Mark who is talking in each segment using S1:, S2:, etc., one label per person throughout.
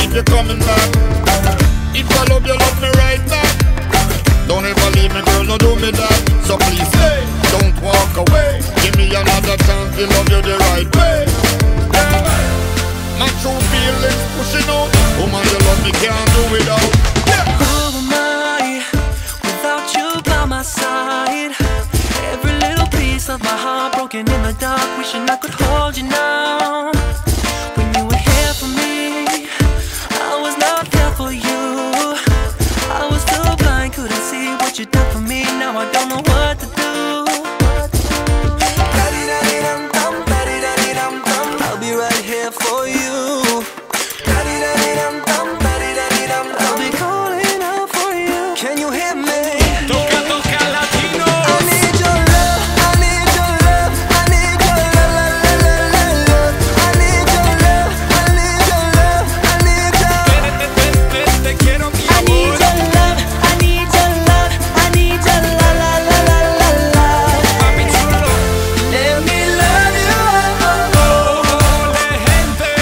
S1: if you're coming back. If I love you, love me right back. Don't ever leave me, girl, no do me that. So please stay, don't walk away. Give me another chance to love you the right way. My true feelings pushing out. Woman, you love me, can't do without.
S2: Who am I without you by my side? Every little piece of my heart broken in the dark, wishing I could hold you now. When you were here for me, I was not there for you. I was too blind, couldn't see what you done for me. Now I don't know what to do. I'll be right here for you. I'll be calling out for you. Can you hear me?
S3: Toca, toca latino.
S2: I need your love, I need your love, I need your love, I need your love, I need your love, I need your.
S3: Te quiero, mi
S2: I need
S3: amor.
S2: your love, I need your love, I need your la la la la la la.
S3: Papi chulo.
S2: Let me love you.
S3: Ole, gente.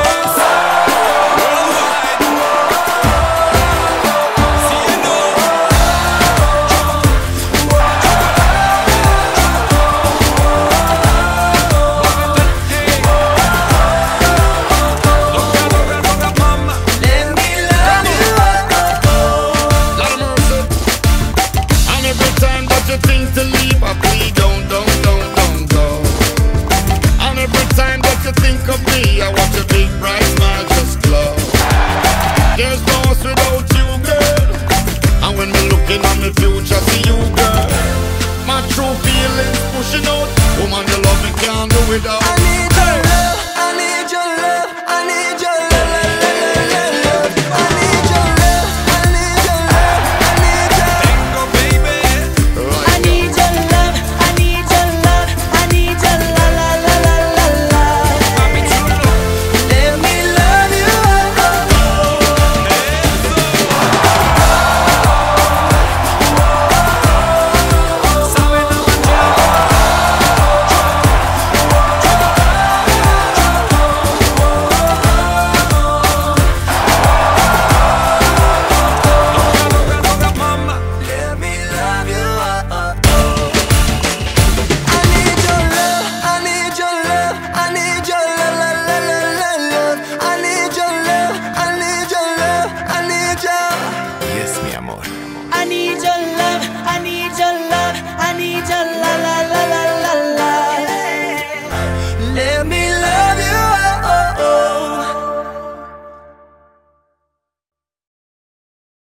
S2: Let me love you.
S1: Lord of mercy. And every time that you think to leave, I plead, don't go. And every time that you think of me, I watch a big bright smile just glow. There's no us without you, girl. And when me looking at my future, see you, girl. My true feelings pushing out. Woman, you love me, can't do without.
S2: I need your love, I need your love, I need your love, love. I need your love, I need your love, I need your.
S3: Tengo, baby.
S2: I need your love, I need your love, I need your la la la la la la.
S3: Papi chulo.
S2: Let me love you.
S3: Sabe la mama.
S2: Let me love you. I need your love, I need your love, I need your la la la la la love. I need your love, I need your love, I need your.
S3: Yes, mi amor.
S2: I need your love.